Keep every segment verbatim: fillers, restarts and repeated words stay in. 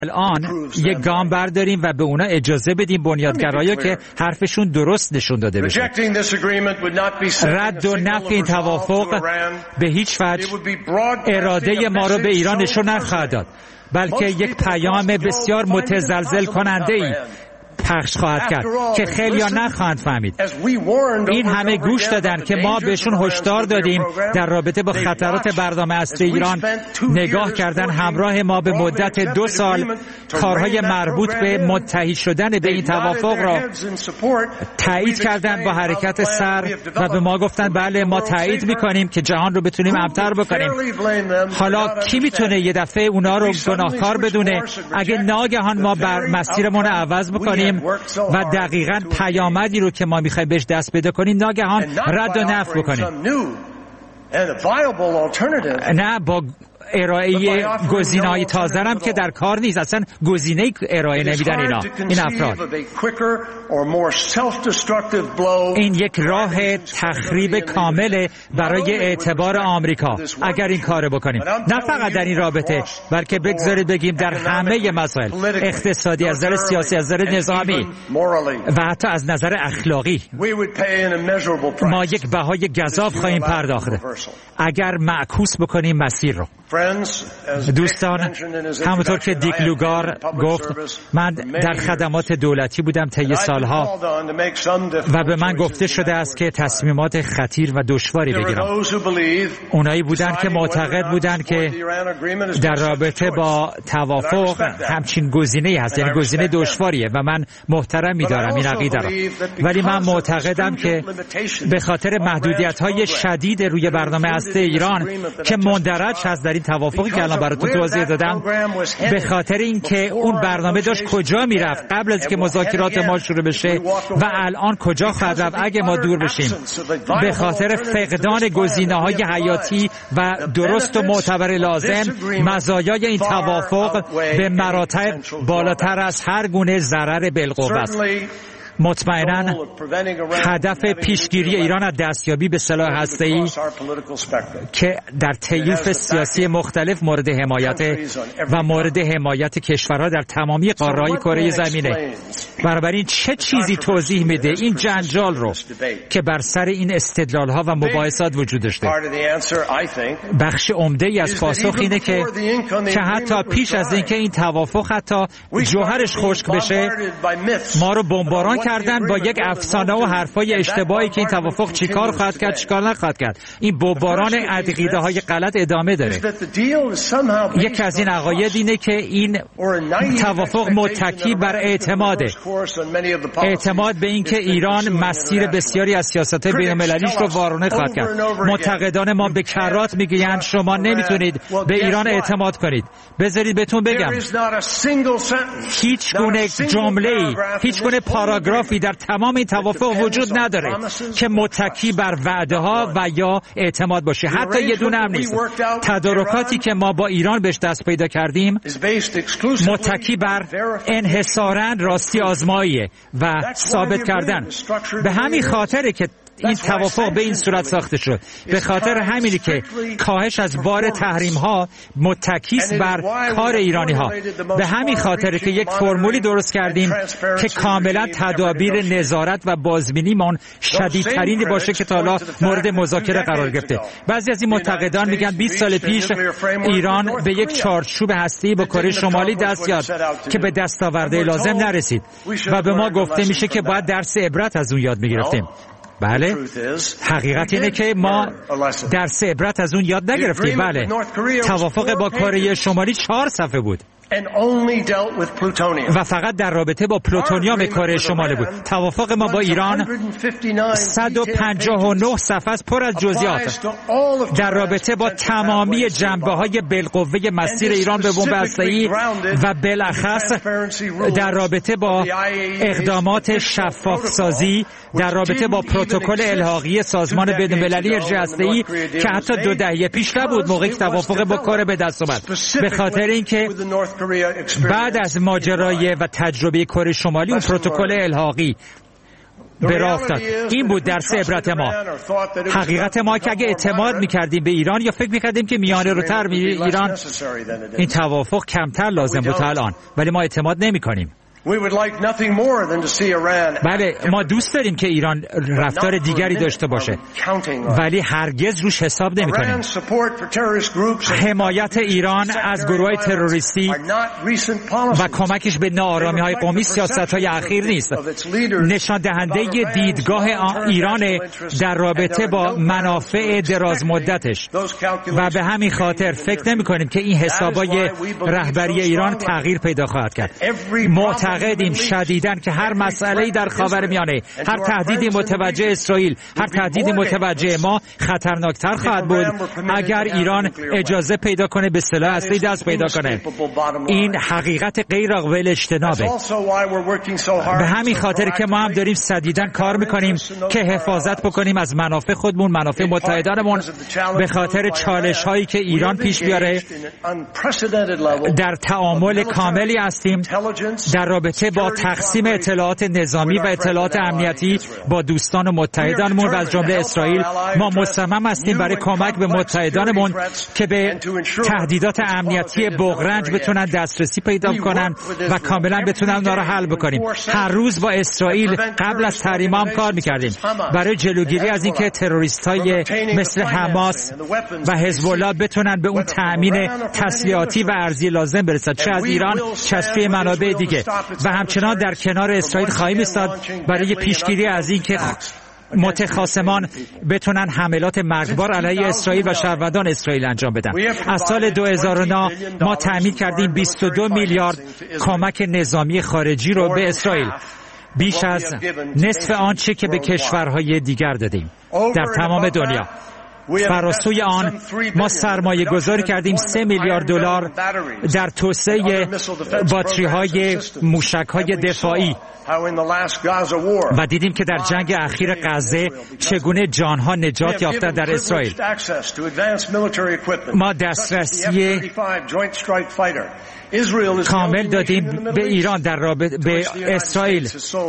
الان یک گام برداریم و به اونا اجازه بدیم بنیادگرایا که حرفشون درست نشون داده بشه. رد و نفی این توافق به هیچ وجه اراده ما رو به ایران نشون نخواهد داد، بلکه یک پیام بسیار متزلزل کننده ای پخش خواهد کرد که خیلی ها نخواهند فهمید. این همه گوش دادن که ما بهشون هشدار دادیم در رابطه با خطرات برنامه اصلی ایران، نگاه کردن همراه ما به مدت دو سال کارهای مربوط به متحد شدن به این توافق را تایید کردن با حرکت سر و به ما گفتن بله ما تایید میکنیم که جهان رو بتونیم امن‌تر بکنیم. حالا کی میتونه یه دفعه اونا رو گناهکار بدونه اگه ناگهان ما بر مسیرمون رو عوض بکنیم و دقیقاً پیامدی رو که ما میخوایم بهش دست پیدا کنیم ناگهان رد و نفی بکنیم، نه با ارائه گزینه‌های تازه هم که در کار نیست، اصلا گزینه ارائه نمیدن اینا این افراد. این یک راه تخریب کامل برای اعتبار آمریکا اگر این کار بکنیم، نه فقط در این رابطه بلکه بگذارید بگیم در همه مسائل اقتصادی، از نظر سیاسی، از نظر نظامی و حتی از نظر اخلاقی. ما یک بهای گزاف خواهیم پرداخت اگر معکوس بکنیم مسیر رو. دوستان، همونطور که دیک لوگار گفت، من در خدمات دولتی بودم طی سالها و به من گفته شده است که تصمیمات خطیر و دشواری بگیرم. اونایی بودن که معتقد بودن که در رابطه با توافق همچین گزینه‌ای هست، یعنی گزینه دشواریه و من محترم می‌دارم این عقیده را، ولی من معتقدم که به خاطر محدودیت‌های شدید روی برنامه اصلی ایران که مندرج هست در این توافقی که الان براتون توضیح دادم، به خاطر اینکه اون برنامه داشت کجا میرفت قبل از که مذاکرات ما شروع بشه و الان کجا خواهد رفت اگه ما دور بشیم، به خاطر فقدان گزینه‌های حیاتی و درست و معتبر لازم، مزایای این توافق به مراتب بالاتر از هر گونه ضرر بالقوه است. مطمئناً هدف پیشگیری ایران از دستیابی به سلاح هسته‌ای که در طیف سیاسی مختلف مورد حمایت و مورد حمایت کشورها در تمامی قاره‌های کره زمینه. بنابراین چه چیزی توضیح میده این جنجال رو که بر سر این استدلال‌ها و مباحثات وجود داشته؟ بخش عمده‌ای از پاسخ اینه که که حتی پیش از اینکه این توافق حتی جوهرش خشک بشه، ما رو بمباران کردن با یک افسانه و حرفای اشتباهی که این توافق چیکار خواهد کرد چیکار نخواهد کرد. این بمباران عقیده‌های غلط ادامه داره. یکی از این عقاید اینه که این توافق متکی بر اعتماده، اعتماد به این که ایران مسیر بسیاری از سیاست‌های بین‌المللیش رو وارونه خواهد کرد. معتقدان ما به کرات میگویند شما نمیتونید به ایران اعتماد کنید. بذارید بهتون بگم، هیچ گونه جمله‌ای، هیچ گونه پاراگرافی در تمام این توافق وجود نداره که متکی بر وعده‌ها و یا اعتماد باشه. حتی یه دونه هم نیست. تدارکاتی که ما با ایران بهش دست پیدا کردیم متکی بر انحصاراً راستی آزماییه و ثابت کردن. به همین خاطره که این توافق به این صورت ساخته شد. به خاطر همینی که کاهش از بار تحریم ها متکیست بر کار ایرانی ها. به همین خاطر که یک فرمولی درست کردیم که کاملا تدابیر نظارت و بازبینیمون شدیدترین باشه که تا حالا مورد مذاکره قرار گرفته. بعضی از این معتقدان میگن بیست سال پیش ایران به یک چارچوب هسته‌ای با کره شمالی دست یافت که به دستاوردهای لازم نرسید و به ما گفته میشه که باید درس عبرت از اون یاد میگرفتیم. بله، حقیقت اینه که ما درس عبرت از اون یاد نگرفتیم. بله، توافق با کره شمالی چهار صفحه بود و فقط در رابطه با پلوتونیوم کره شمالی بود. توافق ما با ایران صد و پنجاه و نه صفحه است، پر از جزئیات در رابطه با تمامی جنبه‌های بالقوه مسیر ایران به بمب هسته‌ای و بالاخص در رابطه با اقدامات شفاف سازی در رابطه با پروتکل الحاقی سازمان بین‌المللی انرژی هسته‌ای که حتی دو دهه پیش نبود موقعی که توافق با کره به دست اومد، به خاطر اینکه بعد از ماجرای و تجربه کره شمالی اون پروتکل الحاقی به راه افتاد. این بود درس عبرت ما. حقیقت ما که اگه اعتماد میکردیم به ایران یا فکر میکردیم که میانه رو تر ایران، این توافق کمتر لازم بود تا الان، ولی ما اعتماد نمیکنیم. بله، ما دوست داریم که ایران رفتار دیگری داشته باشه، ولی هرگز روش حساب نمی کنیم. حمایت ایران از گروه‌های تروریستی و کمکش به ناآرامی های قومی سیاست های اخیر نیست، نشان دهنده دیدگاه ایران در رابطه با منافع دراز مدتش، و به همین خاطر فکر نمی کنیم که این حسابای رهبری ایران تغییر پیدا خواهد کرد. معتقدیم شدیداً که هر مسئله‌ای در خاورمیانه، هر تهدیدی متوجه اسرائیل، هر تهدیدی متوجه ما خطرناکتر خواهد بود اگر ایران اجازه پیدا کنه به سلاح اصلی دست پیدا کنه. این حقیقت غیر قابل اجتنابه. به همین خاطر که ما هم داریم شدیداً کار میکنیم که حفاظت بکنیم از منافع خودمون، منافع متحدانمون، به خاطر چالش هایی که ایران پیش بیاره. در تعامل کاملی هستیم در رابطه با تقسیم اطلاعات نظامی و اطلاعات امنیتی با دوستان و متحدانمون و از جمله اسرائیل. ما مصمم هستیم برای کمک به متحدانمون که به تهدیدات امنیتی بغرنج بتونن دسترسی پیدا کنن و کاملا بتونن اونا رو حل بکنیم. هر روز با اسرائیل قبل از تحریم هم کار میکردیم برای جلوگیری از اینکه تروریستای مثل حماس و حزب الله بتونن به اون تأمین تسلیحاتی و ارزی لازم برسن، چه از ایران چه از سوی منابع دیگه. و همچنان در کنار اسرائیل خواهیم ایستاد برای پیشگیری از این که متخاصمان بتونن حملات مرگبار علیه اسرائیل و شهروندان اسرائیل انجام بدن. از سال دو هزار و نه ما تأمین کردیم بیست و دو میلیارد کمک نظامی خارجی رو به اسرائیل، بیش از نصف آنچه که به کشورهای دیگر دادیم در تمام دنیا. فراسوی آن ما سرمایه گذاری کردیم سه میلیارد دلار در توسعه باتری های موشک های دفاعی و دیدیم که در جنگ اخیر غزه چگونه جانها نجات یافتند در اسرائیل. ما دسترسی کامل دادیم به ایران در رابطه به اسرائیل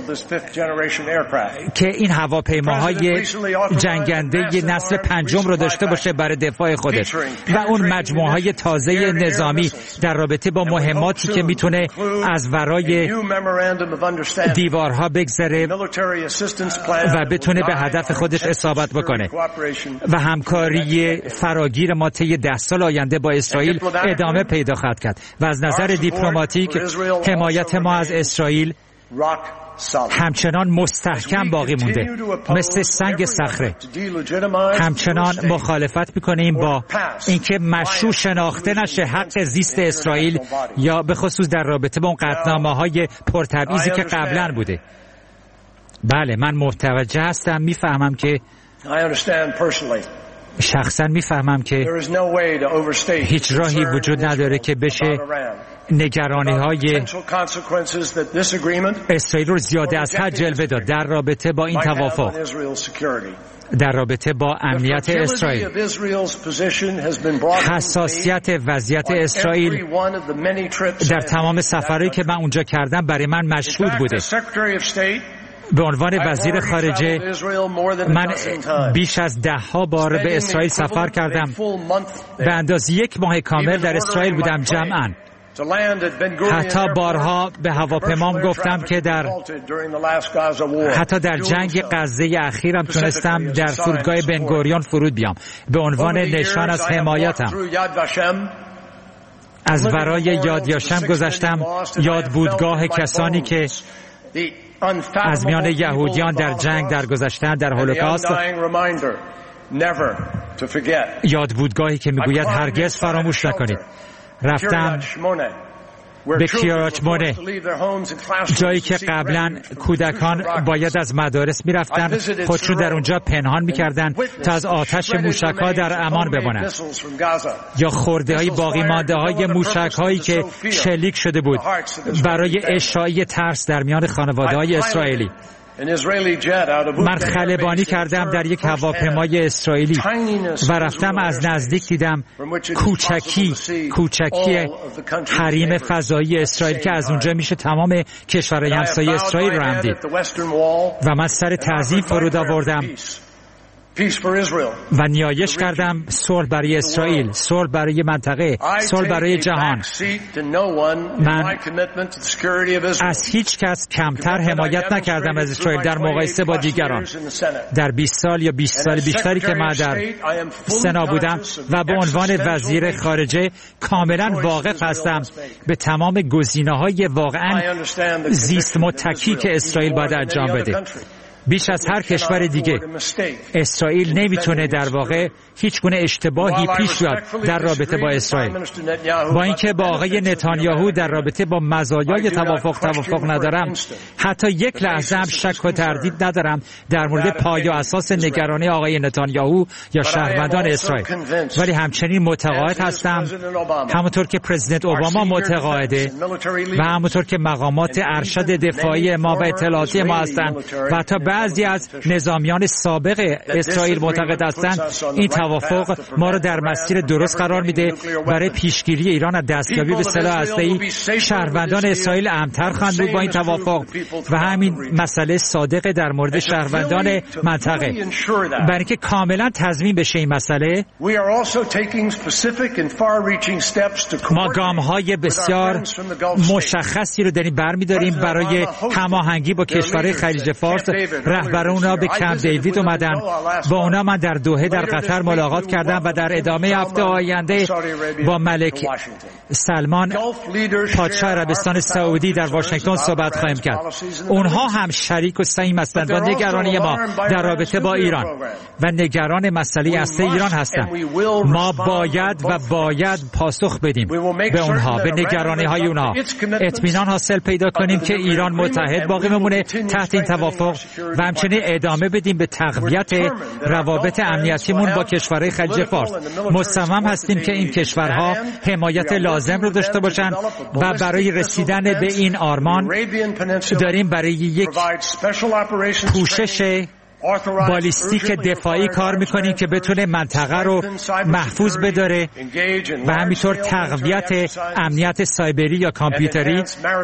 که این هواپیماهای جنگنده نسل پنجم رو داشته باشه برای دفاع خودش و اون مجموعه های تازه نظامی در رابطه با مهماتی که میتونه از ورای دیوارها بگذره و بتونه به هدف خودش اصابت بکنه. و همکاری فراگیر ما طی ده سال آینده با اسرائیل ادامه پیدا خواهد کرد و از نظر دیپلماتیک حمایت ما از اسرائیل همچنان مستحکم باقی مونده، مثل سنگ صخره. همچنان مخالفت میکنیم با اینکه مشروع شناخته نشه حق زیست اسرائیل، یا به خصوص در رابطه با اون قطعنامه‌های پرتبعیضی که قبلا بوده. بله، من متوجه هستم، میفهمم که شخصا میفهمم که هیچ راهی وجود نداره که بشه نگرانی های اسرائیل رو زیاده از حد جلوه داد در رابطه با این توافق، در رابطه با امنیت اسرائیل. حساسیت وضعیت اسرائیل در تمام سفرهایی که من اونجا کردم برای من مشهود بوده. به عنوان وزیر خارجه من بیش از ده ها بار به اسرائیل سفر کردم. به اندازه یک ماه کامل در اسرائیل بودم جمعاً. حتی بارها به هواپیمام گفتم که در حتی در جنگ غزه اخیرم تونستم در فرودگاه بنگوریون فرود بیام به عنوان نشان از حمایتم. از ورای یاد یاشم گذشتم، یاد بودگاه کسانی که از میان یهودیان در جنگ درگذشتند در هولوکاست، یاد بودگاهی که میگوید هرگز فراموش نکنید. رفتم به کریات مونه، جایی که قبلا کودکان باید از مدارس میرفتن، خودشون در اونجا پنهان میکردن تا از آتش موشک‌ها در امان بمانند، یا خورده های باقی مانده های موشک هایی که شلیک شده بود برای اشاعه ترس در میان خانواده های اسرائیلی. من خلبانی کردم در یک هواپیمای اسرائیلی و رفتم از نزدیک دیدم کوچکی کوچکی حریم فضایی اسرائیل که از اونجا میشه تمام کشورهای همسایه اسرائیل رو هم دید و من سر تعظیم فرود آوردم و نیایش کردم صلح برای اسرائیل، صلح برای منطقه، صلح برای جهان. من از هیچ کس کمتر حمایت نکردم از اسرائیل در مقایسه با دیگران. در بیست سال یا بیست سال بیشتری که من در سنا بودم و به عنوان وزیر خارجه کاملا واقف هستم به تمام گزینه‌های واقعا زیست متکی که اسرائیل باید انجام بده. بیش از هر کشور دیگه اسرائیل نمیتونه در واقع هیچ گونه اشتباهی پیش بیاد در رابطه با اسرائیل. با اینکه با آقای نتانیاهو در رابطه با مزایای توافق توافق ندارم، حتی یک لحظه هم شک و تردید ندارم در مورد پایه و اساس نگرانی آقای نتانیاهو یا شهروندان اسرائیل، ولی همچنین متقاعد هستم همونطور که پرزیدنت اوباما متقاعده و همونطور که مقامات ارشد دفاعی ما و اطلاعاتی ما هستند و حتی بعضی از نظامیان سابق اسرائیل معتقد هستند این توافق ما را در مسیر درست قرار میده برای پیشگیری ایران از دستیابی به سلاح هسته‌ای. شهروندان اسرائیل امن‌تر خواهند بود با این توافق و همین مسئله صادق در مورد شهروندان منطقه. برای اینکه کاملا تضمین بشه این مسئله، ما گام‌های بسیار مشخصی رو داریم برمی‌داریم برای هماهنگی با کشورهای خلیج فارس. رهبر اونا به کمپ دیوید اومدن، با اونا من در دوحه در قطر ملاقات کردم و در ادامه هفته آینده با ملک سلمان پادشاه عربستان سعودی در واشنگتن صحبت خواهیم کرد. اونها هم شریک و سهیم هستند با نگرانی ما در رابطه با ایران و نگران مسئله هسته ایران هستند. ما باید و باید پاسخ بدیم به اونها، به نگرانی های اونها، اطمینان حاصل پیدا کنیم که ایران متحد باقی بمونه تحت این توافق و همچنین ادامه بدیم به تقویت روابط امنیتیمون با کشورهای خلیج فارس. مصمم هستیم که این کشورها حمایت لازم رو داشته باشند و برای رسیدن به این آرمان داریم برای یک پوشش بالیستیک دفاعی کار میکنیم که بتونه منطقه رو محفوظ بداره و همینطور تقویت امنیت سایبری یا کامپیوتری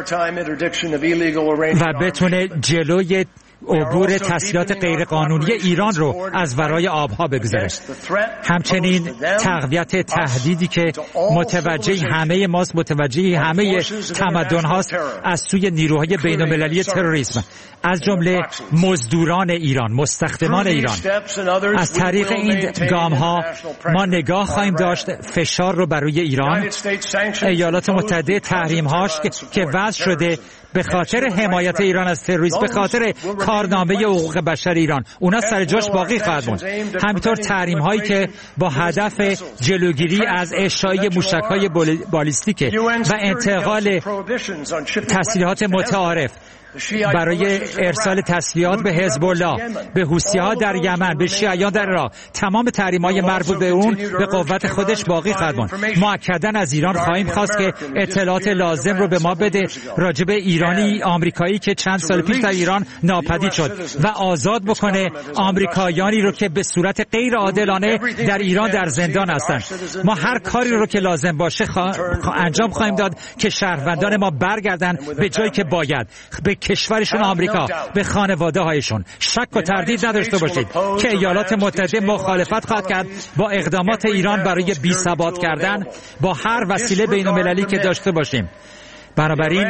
و بتونه جلوی عبور تسلیحات غیرقانونی ایران رو از ورای آبها بگذاره. همچنین تقویت تهدیدی که متوجه همه ماست، متوجه همه تمدن هاست از سوی نیروهای بین المللی تروریسم، از جمله مزدوران ایران، مستخدمان ایران. از طریق این گام ها ما نگاه خواهیم داشت فشار رو برای ایران. ایالات متحده تحریم هاش که وضع شده به خاطر حمایت ایران از تروریسم، به خاطر کارنامه حقوق بشر ایران، اونا سر جاش باقی خواهد موند. همینطور تحریم هایی که با هدف جلوگیری از اشاعه موشک های بالیستیک و انتقال تسلیحات متعارف برای ارسال تسلیحات به حزب الله، به حوثی‌ها در یمن، به شیعیان در عراق، تمام تحریم‌های مربوط به اون به قوت خودش باقی خواهد ماند. مؤکداً از ایران خواهیم خواست که اطلاعات لازم رو به ما بده راجع به ایرانی آمریکایی که چند سال پیش در ایران ناپدید شد و آزاد بکنه آمریکایانی رو که به صورت غیر عادلانه در ایران در زندان هستند. ما هر کاری رو که لازم باشه خوا... انجام خواهیم داد که شهروندان ما برگردن به جایی که باید، به کشورشون آمریکا، به خانواده هایشون. شک و تردید نداشته باشید که ایالات متحده مخالفت خواهد کرد با اقدامات ایران برای بی ثبات کردن با هر وسیله بین المللی که داشته باشیم. بنابراین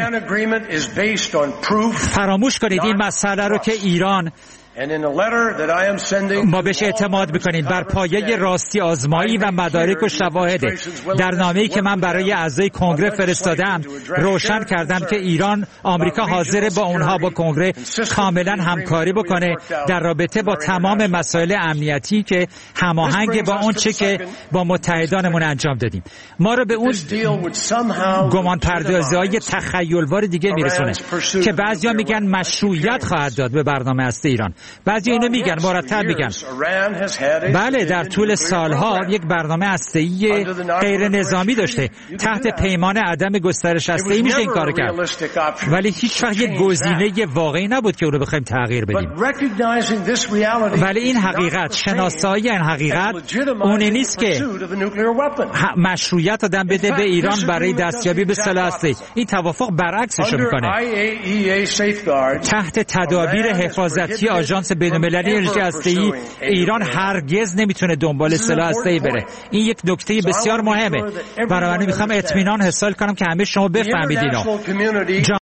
فراموش کنید این مسئله رو که ایران ما بهش اعتماد بکنید بر پایه راستی آزمایی و مدارک و شواهد. در نامه‌ای که من برای اعضای کنگره فرستادم روشن کردم که ایران، آمریکا حاضر با اونها، با کنگره کاملا همکاری بکنه در رابطه با تمام مسائل امنیتی که هماهنگ با اون چه که با متحدانمون انجام دادیم. ما رو به اون گمان پردازی‌های تخیلوار دیگه میرسونه که بعضیا میگن مشروعیت خواهد داد به برنامه هسته ایران. بعضی اینو میگن، مرتب میگن بله در طول سالها یک برنامه هسته‌ای غیر نظامی داشته، تحت پیمان عدم گسترش هسته‌ای میشه این کارو کرد، ولی هیچ وقت یک گزینه واقعی نبود که اون رو بخوایم تغییر بدیم. ولی این حقیقت، شناسایی این حقیقت اون نیست که مشروعیت آدم بده به ایران برای دستیابی به سلاح هسته‌ای. این توافق برعکسش میکنه. تحت تدابیر حفاظتی آژانس بین‌المللی انرژی هسته‌ای ایران هرگز نمیتونه دنبال سلاح هسته‌ای بره. این یک نکته بسیار مهمه. برای من میخوام اطمینان حاصل کنم که همه شما بفهمید اینو.